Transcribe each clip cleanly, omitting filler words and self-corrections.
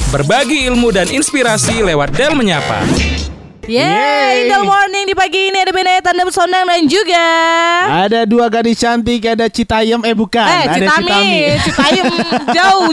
Berbagi ilmu dan inspirasi lewat Del Menyapa. Yeay, Del Morning di pagi ini ada Benaya Tandem Sondang dan juga ada dua gadis cantik, ada Citayam, bukan, ada Citami jauh.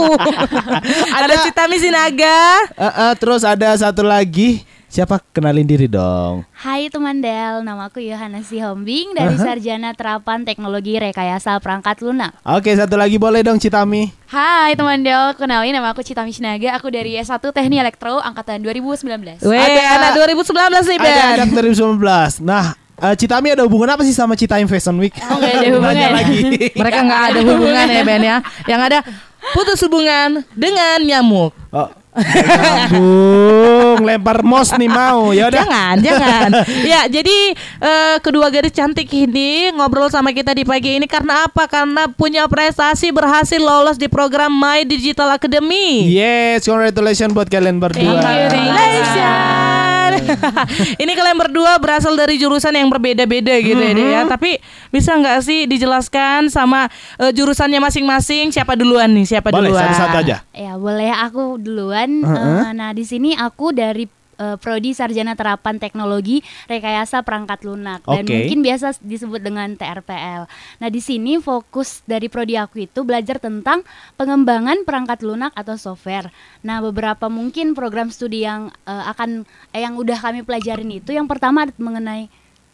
Ada Citami Sinaga. Terus ada satu lagi. Siapa? Kenalin diri dong. Hai teman Del, nama aku Yohana Sihombing dari Sarjana Terapan Teknologi Rekayasa Perangkat Lunak. Oke, satu lagi boleh dong Citami. Hai teman Del, kenalin nama aku Citami Sinaga. Aku dari S1 Teknik Elektro angkatan 2019. Ada anak 2019 nih Ben. Ada anak 2019. Nah, Citami ada hubungan apa sih sama Citayam Fashion Week? Oh, gak ada hubungan lagi. Mereka gak ada hubungan ya Ben ya. Yang ada putus hubungan dengan nyamuk. Nyambung, lempar mos nih mau. Ya udah. Jangan. Ya, jadi kedua gadis cantik ini ngobrol sama kita di pagi ini karena apa? Karena punya prestasi berhasil lolos di program My Digital Academy. Yes, congratulations buat kalian berdua. Congratulations. Ini kalian berdua berasal dari jurusan yang berbeda-beda gitu ya. Tapi bisa nggak sih dijelaskan sama jurusannya masing-masing? Siapa duluan nih? Boleh, satu-satu aja. Ya boleh aku duluan. Nah di sini aku dari Prodi Sarjana Terapan Teknologi Rekayasa Perangkat Lunak dan mungkin biasa disebut dengan TRPL. Nah di sini fokus dari prodi aku itu belajar tentang pengembangan perangkat lunak atau software. Nah beberapa mungkin program studi yang yang udah kami pelajarin itu yang pertama mengenai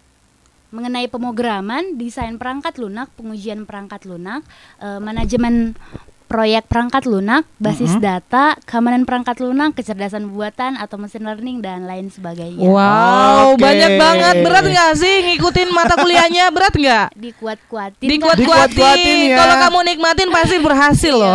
pemrograman, desain perangkat lunak, pengujian perangkat lunak, manajemen proyek perangkat lunak, basis data, keamanan perangkat lunak, kecerdasan buatan atau machine learning dan lain sebagainya. Wow, banyak banget. Berat nggak sih ngikutin mata kuliahnya? Berat nggak? Dikuat-kuatin. Ya. Kalau kamu nikmatin pasti berhasil loh.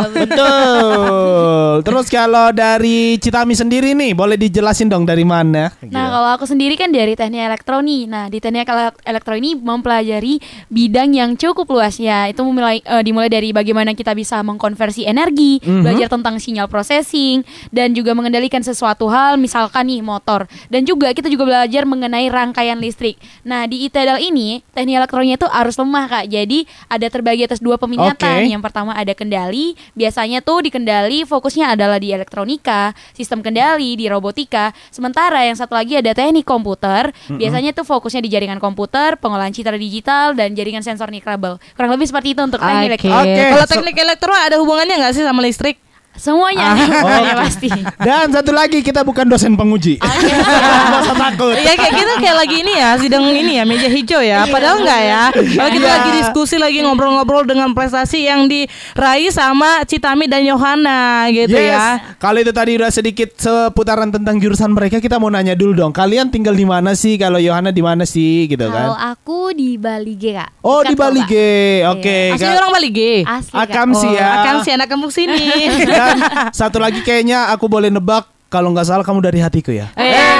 Betul. Terus kalau dari Citami sendiri nih, boleh dijelasin dong dari mana? Nah, kalau aku sendiri kan dari teknik elektro nih. Nah, di teknik elektro ini mempelajari bidang yang cukup luas ya. Itu dimulai dari bagaimana kita bisa mengkonversi energi, belajar tentang sinyal processing, dan juga mengendalikan sesuatu hal, misalkan nih motor. Dan juga kita juga belajar mengenai rangkaian listrik. Nah, di ITEDAL ini teknik elektronya itu arus lemah Kak. Jadi ada terbagi atas dua peminatan. Yang pertama ada kendali. Biasanya tuh di kendali fokusnya adalah di elektronika, sistem kendali, di robotika. Sementara yang satu lagi ada teknik komputer. Biasanya tuh fokusnya di jaringan komputer, pengolahan citra digital, dan jaringan sensor nirkabel. Kurang lebih seperti itu untuk teknik elektro. Kalau teknik elektro ada hubungannya nggak sih sama listrik? Semuanya pasti. Dan satu lagi, kita bukan dosen penguji. Gak usah takut. Ya kayak kita kayak lagi ini ya, sidang ini ya, meja hijau ya. Padahal enggak ya. Kalau kita lagi diskusi, lagi ngobrol-ngobrol dengan prestasi yang diraih sama Citami dan Yohana gitu ya. Kalau itu tadi udah sedikit seputaran tentang jurusan mereka, kita mau nanya dulu dong. Kalian tinggal di mana sih? Kalau Yohana di mana sih gitu kan? Kalau aku di Bali G Kak. Oh, di Bali G. Oke. Asli orang Bali G. Asli Kak. Akamsi ya. Akamsi anak kampung sini. Dan satu lagi kayaknya aku boleh nebak, kalau nggak salah kamu dari hatiku ya.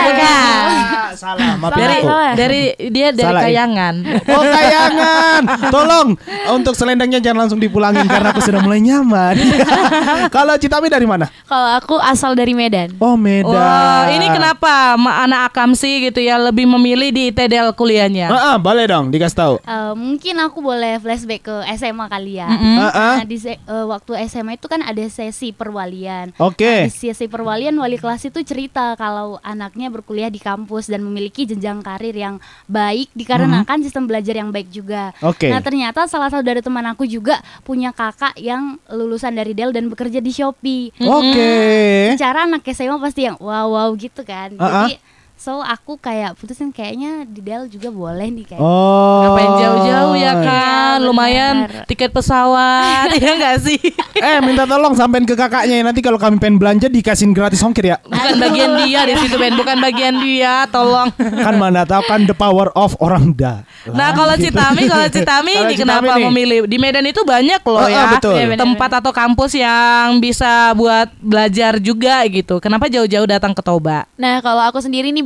Salah, maafin aku. Dia dari Salah, Kayangan. Oh, Kayangan. Tolong untuk selendangnya jangan langsung dipulangin karena aku sudah mulai nyaman. Kalau Citami dari mana? Kalau aku asal dari Medan. Oh, Medan. Wah, ini kenapa anak Akamsi gitu ya lebih memilih di ITEDAL kuliahnya? Boleh dong dikasih tahu. Mungkin aku boleh flashback ke SMA kali ya. Nah, di waktu SMA itu kan ada sesi perwalian. Oke. Nah, di sesi perwalian wali kelas itu cerita kalau anaknya berkuliah di kampus dan memiliki jenjang karir yang baik dikarenakan sistem belajar yang baik juga. Nah, ternyata salah satu dari teman aku juga punya kakak yang lulusan dari Dell dan bekerja di Shopee. Secara anak SMA pasti yang wow gitu kan. Jadi so aku kayak putusin kayaknya di Dell juga boleh nih kayak. Ngapain jauh-jauh ya kan? Lumayan tiket pesawat ya nggak sih? Minta tolong sampein ke kakaknya, nanti kalau kami pengen belanja dikasihin gratis ongkir ya. Bukan bagian dia di situ Ben, bukan bagian dia, tolong. Kan mana tahu kan the power of orang dah. Nah, kalau Citami ini kenapa memilih? Di Medan itu banyak loh ya tempat atau kampus yang bisa buat belajar juga gitu. Kenapa jauh-jauh datang ke Toba? Nah, kalau aku sendiri nih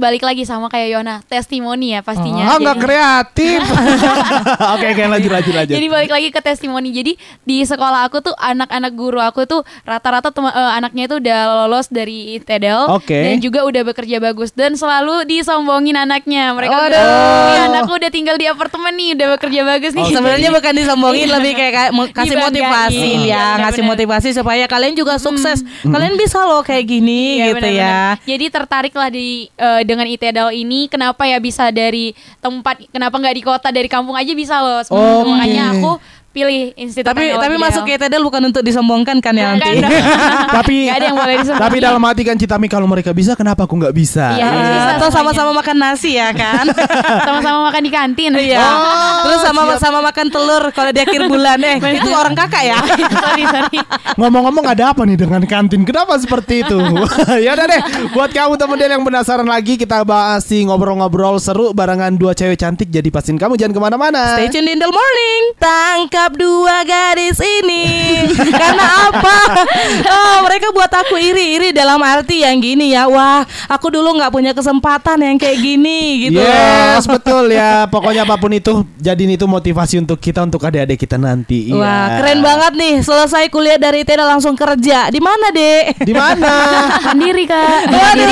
balik lagi sama kayak Yona, testimoni ya pastinya. Nggak kreatif. Oke, lanjut. Jadi balik lagi ke testimoni. Jadi di sekolah aku tuh anak-anak guru aku tuh rata-rata anaknya itu udah lolos dari ITEDAL dan juga udah bekerja bagus dan selalu disombongin anaknya. Mereka anakku udah tinggal di apartemen nih, udah bekerja bagus nih. Sebenarnya bukan disombongin, lebih kayak kasih motivasi ngasih motivasi supaya kalian juga sukses. Kalian bisa loh kayak gini gitu ya. Jadi tertarik lah dengan ITEDAL ini. Kenapa ya bisa dari tempat, kenapa nggak di kota, dari kampung aja bisa loh. Makanya aku pilih institut tapi masuk ke ITEDAL bukan untuk disombongkan kan ya nanti. Tapi gak ada yang boleh disombongkan. Tapi dalam hati kan Citami, kalau mereka bisa kenapa aku nggak bisa? Iya, atau sama-sama makan nasi ya kan. Sama-sama makan di kantin. Iya. Terus sama-sama makan telur kalau di akhir bulan. Itu orang kakak ya. Sorry. Ngomong-ngomong, ada apa nih dengan kantin? Kenapa seperti itu? Ya udah deh, buat kamu teman-teman yang penasaran lagi, kita bahas ngobrol-ngobrol seru barengan dua cewek cantik. Jadi pastiin kamu jangan kemana-mana. Stay tuned in the morning. Tangkap dua gadis ini. Karena apa? Mereka buat aku iri dalam arti yang gini ya. Wah, aku dulu nggak punya kesempatan yang kayak gini gitu. Yes, betul ya. Pokoknya apapun itu, jadiin itu motivasi untuk kita, untuk adik-adik kita nanti. Wah, keren banget nih. Selesai kuliah dari ITEDAL langsung kerja. Di mana, Dek? Di mana? Mandiri, Kak.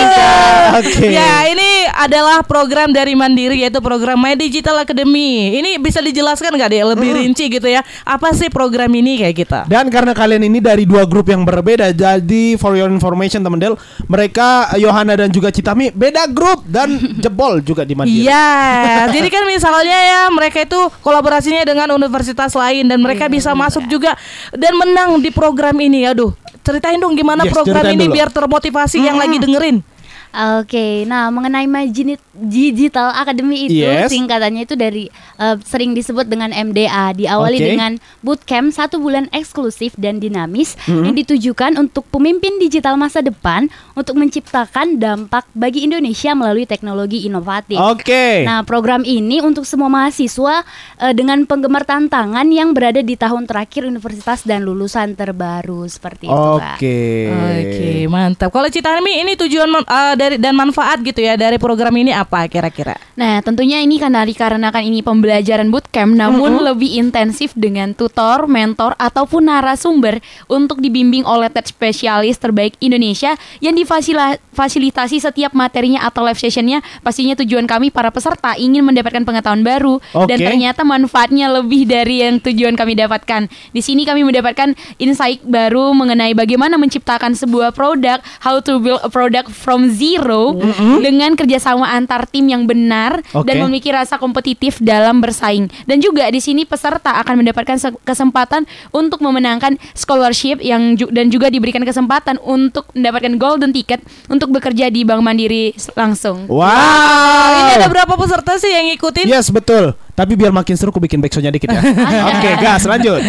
Oke. Ya, ini adalah program dari Mandiri, yaitu program My Digital Academy. Ini bisa dijelaskan nggak, Dek, lebih rinci gitu ya? Apa sih program ini kayak kita? Dan karena kalian ini dari dua grup yang berbeda, jadi for your information teman-teman, mereka Yohana dan juga Citami beda grup dan jebol juga di Mandiri. Iya, jadi kan misalnya ya mereka itu kolaborasinya dengan universitas lain dan mereka bisa masuk juga dan menang di program ini. Aduh, ceritain dong gimana program ini biar termotivasi yang lagi dengerin. Oke, nah mengenai My Digital Academy itu singkatannya itu dari sering disebut dengan MDA. Diawali dengan bootcamp 1 bulan eksklusif dan dinamis yang ditujukan untuk pemimpin digital masa depan untuk menciptakan dampak bagi Indonesia melalui teknologi inovatif. Nah, program ini untuk semua mahasiswa dengan penggemar tantangan yang berada di tahun terakhir universitas dan lulusan terbaru seperti itu, Kak. Oke, mantap. Kalau Citami ini tujuan dan manfaat gitu ya dari program ini apa kira-kira? Nah, tentunya ini karena dikarenakan ini pembelajaran bootcamp, namun lebih intensif dengan tutor, mentor ataupun narasumber untuk dibimbing oleh spesialis terbaik Indonesia yang difasilitasi setiap materinya atau live sessionnya. Pastinya tujuan kami para peserta ingin mendapatkan pengetahuan baru dan ternyata manfaatnya lebih dari yang tujuan kami dapatkan. Di sini kami mendapatkan insight baru mengenai bagaimana menciptakan sebuah produk, how to build a product from zero dengan kerjasama antar tim yang benar dan memiliki rasa kompetitif dalam bersaing. Dan juga di sini peserta akan mendapatkan kesempatan untuk memenangkan scholarship dan juga diberikan kesempatan untuk mendapatkan golden ticket untuk bekerja di Bank Mandiri langsung. Wow. Ini ada berapa peserta sih yang ngikutin? Yes, betul. Tapi biar makin seru, aku bikin backsoundnya dikit ya. Oke, gas, lanjut.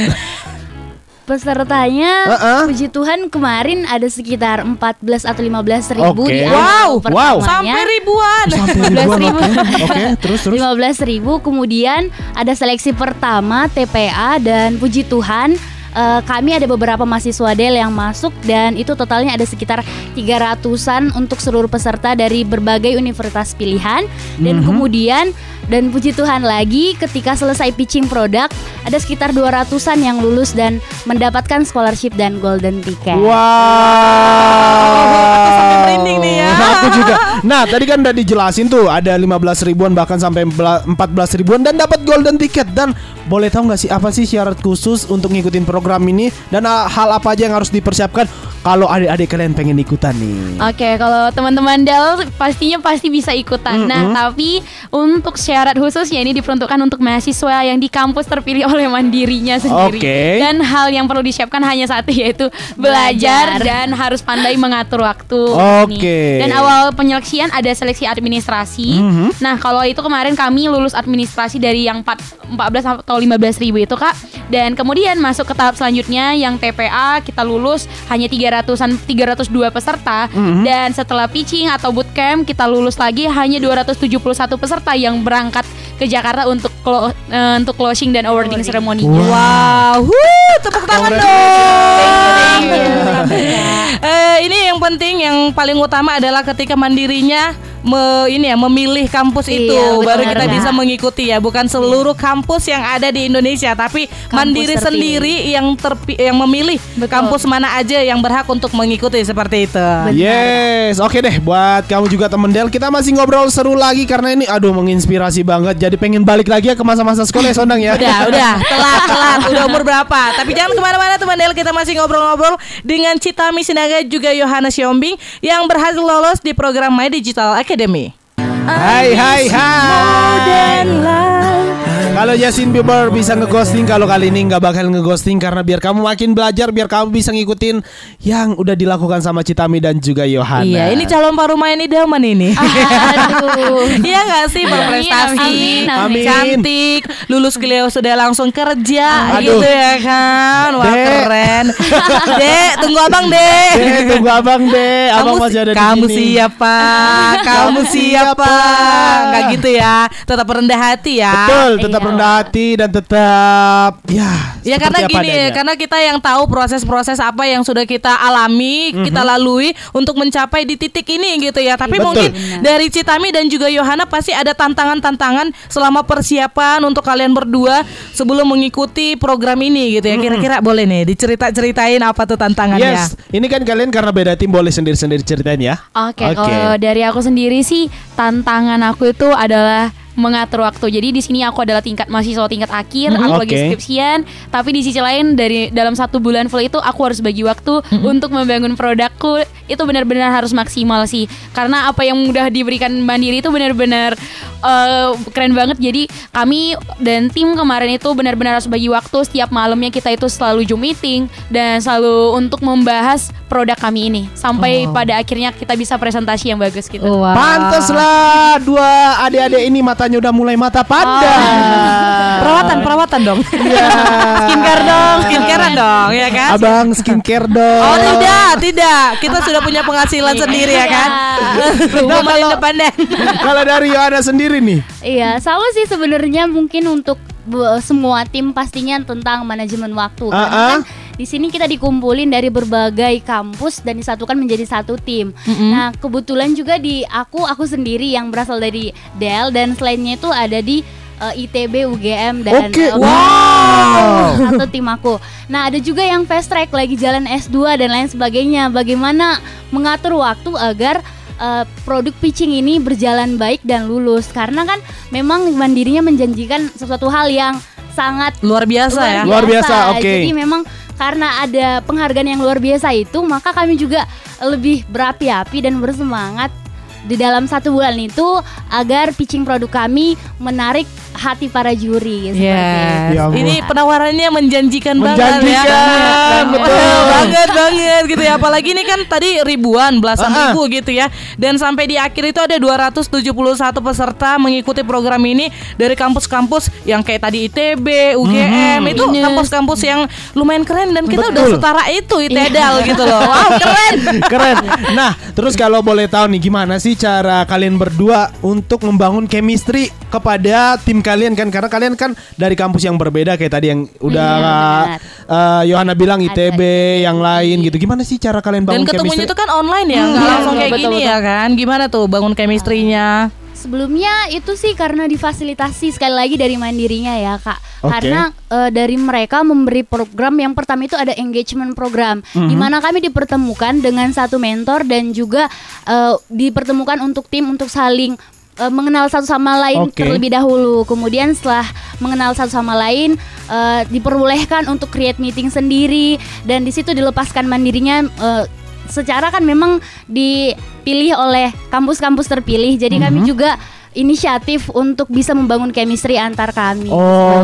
Pesertanya puji Tuhan kemarin ada sekitar 14 atau 15 ribu di sampai ribuan. Terus 15 ribu. Kemudian ada seleksi pertama TPA dan puji Tuhan kami ada beberapa mahasiswa DEL yang masuk dan itu totalnya ada sekitar 300-an untuk seluruh peserta dari berbagai universitas pilihan. Dan kemudian dan puji Tuhan lagi ketika selesai pitching produk ada sekitar 200-an yang lulus dan mendapatkan scholarship dan golden ticket. Wow. Sampai merinding nih ya. Aku juga. Nah, tadi kan udah dijelasin tuh ada 15 ribuan bahkan sampai 14 ribuan dan dapat golden ticket. Dan boleh tahu nggak sih apa sih syarat khusus untuk ngikutin program ini dan hal apa aja yang harus dipersiapkan kalau adik-adik kalian pengen ikutan nih? Oke, kalau teman-teman DEL pastinya pasti bisa ikutan. Nah, tapi untuk syarat khususnya ini diperuntukkan untuk mahasiswa yang di kampus terpilih oleh mandirinya sendiri. Dan hal yang perlu disiapkan hanya satu, yaitu belajar dan harus pandai mengatur waktu. Dan awal penyeleksian ada seleksi administrasi. Nah, kalau itu kemarin kami lulus administrasi dari yang 14 atau 15 ribu itu, Kak. Dan kemudian masuk ke tahap selanjutnya yang TPA kita lulus hanya 302 peserta. Dan setelah pitching atau bootcamp kita lulus lagi hanya 271 peserta yang berangkat ke Jakarta untuk closing dan awarding ceremony. Wow, tepuk tangan dong. Ini yang penting, yang paling utama adalah ketika mandirinya memilih kampus itu, betul, baru kita benar. bisa mengikuti ya. Bukan seluruh kampus yang ada di Indonesia, tapi mandiri terpilih. sendiri yang memilih kampus mana aja yang berhak untuk mengikuti seperti itu. Yes, oke deh buat kamu juga temen Del. Kita masih ngobrol seru lagi karena ini menginspirasi banget. Jadi pengen balik lagi ya ke masa-masa sekolah ya Sondang ya. Udah telat. Udah umur berapa? Tapi jangan kemana-mana teman Del. Kita masih ngobrol-ngobrol dengan Chitami Sinaga juga Yohana Siombing yang berhasil lolos di program My Digital Academy. Hai. Kalau Justin Bieber bisa ngeghosting, kalau kali ini nggak bakal ngeghosting karena biar kamu makin belajar, biar kamu bisa ngikutin yang udah dilakukan sama Chitami dan juga Yohana. Iya, ini calon paruh main idaman ini. Aduh. Iya nggak sih, berprestasi, Amin. cantik, lulus kuliah sudah langsung kerja, Aduh. gitu ya kan? Wah Dek. keren. Dek, tunggu abang Dek. Tunggu abang deh, abang masih ada di kamu sini. siapa? Kamu siapa? Nggak gitu ya, tetap rendah hati ya. Betul, tetap rendah hati dan tetap Ya seperti karena apa gini, adanya. karena kita yang tahu proses-proses apa yang sudah kita alami, kita lalui untuk mencapai di titik ini gitu ya. Tapi Betul. mungkin dari Chitami dan juga Yohana pasti ada tantangan-tantangan selama persiapan untuk kalian berdua sebelum mengikuti program ini gitu ya. Kira-kira boleh nih diceritain apa tuh tantangannya? Yes, ini kan kalian karena beda tim boleh sendiri-sendiri ceritain ya. Oke, kalau dari aku sendiri sih tantangan aku itu adalah mengatur waktu. Jadi di sini aku adalah mahasiswa tingkat akhir, aku lagi Oke. skripsian, tapi di sisi lain dalam 1 bulan full itu aku harus bagi waktu untuk membangun produkku. Itu benar-benar harus maksimal sih. Karena apa yang udah diberikan Mandiri itu benar-benar keren banget. Jadi kami dan tim kemarin itu benar-benar harus bagi waktu. Setiap malamnya kita itu selalu Zoom meeting dan selalu untuk membahas produk kami ini sampai pada akhirnya kita bisa presentasi yang bagus gitu. Wow. Pantaslah dua adik-adik ini matanya udah mulai mata panda. Perawatan dong. Iya. Skincarean dong, ya kan? Abang skincare dong. Oh tidak. Kita sudah punya penghasilan sendiri ya kan. Rumah paling independen. Kalau dari Yohana sendiri nih. Iya, sama sih sebenarnya mungkin untuk semua tim pastinya tentang manajemen waktu. Karena kan di sini kita dikumpulin dari berbagai kampus dan disatukan menjadi satu tim. Nah, kebetulan juga di aku sendiri yang berasal dari Del dan selainnya itu ada di ITB, UGM dan Oke, wow. Satu tim aku. Nah, ada juga yang fast track lagi jalan S2 dan lain sebagainya. Bagaimana mengatur waktu agar produk pitching ini berjalan baik dan lulus, karena kan memang Mandirinya menjanjikan sesuatu hal yang sangat Luar biasa ya. Luar biasa, oke. Jadi memang karena ada penghargaan yang luar biasa itu, maka kami juga lebih berapi-api dan bersemangat di dalam 1 bulan itu agar pitching produk kami menarik hati para juri seperti itu. Ya ampun. Ini penawarannya menjanjikan banget ya. Betul. banget gitu ya. Apalagi ini kan tadi belasan ribu gitu ya. Dan sampai di akhir itu ada 271 peserta mengikuti program ini dari kampus-kampus yang kayak tadi ITB, UGM, itu kampus-kampus yang lumayan keren dan kita udah setara itu ITEDAL gitu loh. Wow, Keren. Nah, terus kalau boleh tahu nih gimana sih cara kalian berdua untuk membangun chemistry kepada tim kalian kan, karena kalian kan dari kampus yang berbeda kayak tadi yang udah Yohana bilang ITB yang lain gitu. Gimana sih cara kalian bangun Dan ketemunya chemistry? itu kan online ya, nggak langsung kayak betul, gini betul. ya kan. Gimana tuh bangun chemistry-nya? Sebelumnya itu sih karena difasilitasi sekali lagi dari Mandirinya ya Kak. Oke. Karena dari mereka memberi program yang pertama itu ada engagement program, di mana kami dipertemukan dengan satu mentor dan juga dipertemukan untuk tim untuk saling mengenal satu sama lain terlebih dahulu. Kemudian setelah mengenal satu sama lain diperbolehkan untuk create meeting sendiri, dan di situ dilepaskan Mandirinya secara kan memang dipilih oleh kampus-kampus terpilih. Jadi kami juga inisiatif untuk bisa membangun chemistry antar kami.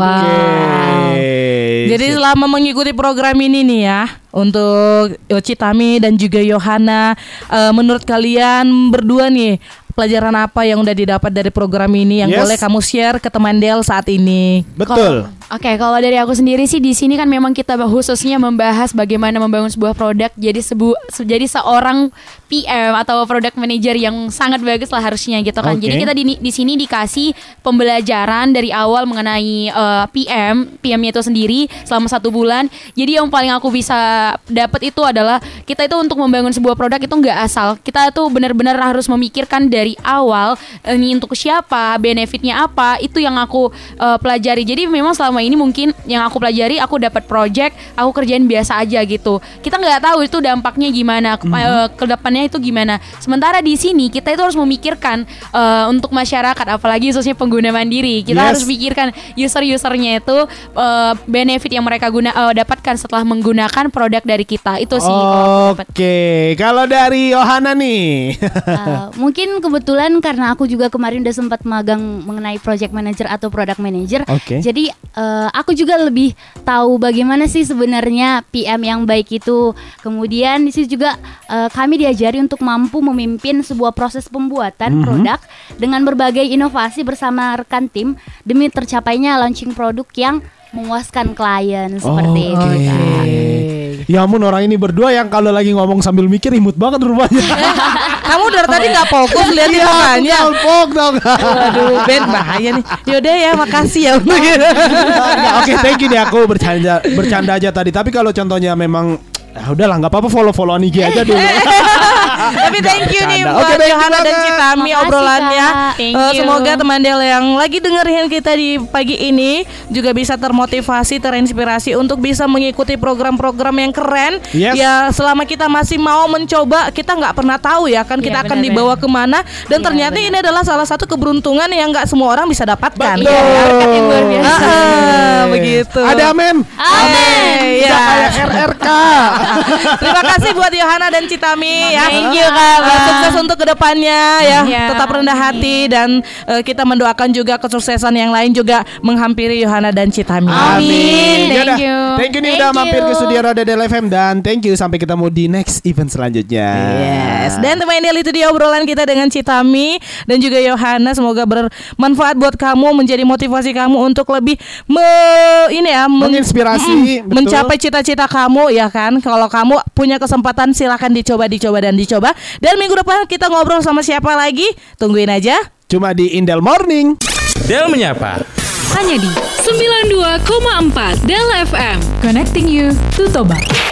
Jadi selama mengikuti program ini nih ya, untuk Chitami dan juga Yohana, menurut kalian berdua nih, pelajaran apa yang udah didapat dari program ini yang boleh kamu share ke teman Del saat ini? Betul. Oke, kalau dari aku sendiri sih di sini kan memang kita khususnya membahas bagaimana membangun sebuah produk. Jadi jadi seorang PM atau product manager yang sangat bagus lah harusnya gitu kan. Jadi kita di sini dikasih pembelajaran dari awal mengenai PM-nya itu sendiri selama 1 bulan. Jadi yang paling aku bisa dapat itu adalah kita itu untuk membangun sebuah produk itu nggak asal. Kita tuh benar-benar harus memikirkan dari dari awal ini untuk siapa, benefitnya apa, itu yang aku pelajari. Jadi memang selama ini mungkin yang aku pelajari, aku dapat project, aku kerjain biasa aja gitu. Kita nggak tahu itu dampaknya gimana, ke depannya itu gimana. Sementara di sini kita itu harus memikirkan untuk masyarakat, apalagi khususnya pengguna mandiri. Kita harus pikirkan user-usernya itu benefit yang mereka dapatkan setelah menggunakan produk dari kita. Itu sih. Oke, kalau dari Yohana nih. Mungkin kebetulan karena aku juga kemarin udah sempat magang mengenai project manager atau product manager. Jadi aku juga lebih tahu bagaimana sih sebenarnya PM yang baik itu. Kemudian di situ juga kami diajari untuk mampu memimpin sebuah proses pembuatan produk dengan berbagai inovasi bersama rekan tim demi tercapainya launching produk yang memuaskan klien seperti itu. Ya ampun, orang ini berdua yang kalau lagi ngomong sambil mikir imut banget rupanya. Kamu dari tadi nggak fokus lihat di mukanya. Aduh, Ben bahaya nih. Yaudah ya, makasih ya. Oke, thank you deh, aku bercanda aja tadi. Tapi kalau contohnya memang udahlah nggak apa-apa, follow IG aja dulu. Tapi thank you nih buat Yohana dan Citami obrolannya. Semoga teman Del yang lagi dengerin kita di pagi ini juga bisa termotivasi, terinspirasi untuk bisa mengikuti program-program yang keren. Ya selama kita masih mau mencoba, kita nggak pernah tahu ya kan kita akan dibawa kemana. Dan ternyata ini adalah salah satu keberuntungan yang nggak semua orang bisa dapatkan. Yang luar biasa. Begitu. Ada amin. Ya. Kayak RRK. Terima kasih buat Yohana dan Citami ya. Thank you Kak. Sukses untuk kedepannya ya. Tetap rendah hati dan kita mendoakan juga kesuksesan yang lain juga menghampiri Yohana dan Citami. Amin. Thank you. Thank you nih udah mampir ke studio Roda Del FM dan thank you, sampai ketemu di next event selanjutnya. Yes. Dan teman Del, itu dia obrolan kita dengan Citami dan juga Yohana. Semoga bermanfaat buat kamu, menjadi motivasi kamu untuk lebih menginspirasi, mencapai cita-cita kamu ya kan. Kalau kamu punya kesempatan silakan dicoba. Dan minggu depan kita ngobrol sama siapa lagi? Tungguin aja. Cuma di Indel Morning. Del Menyapa. Hanya di 92,4 Del FM. Connecting you to Toba.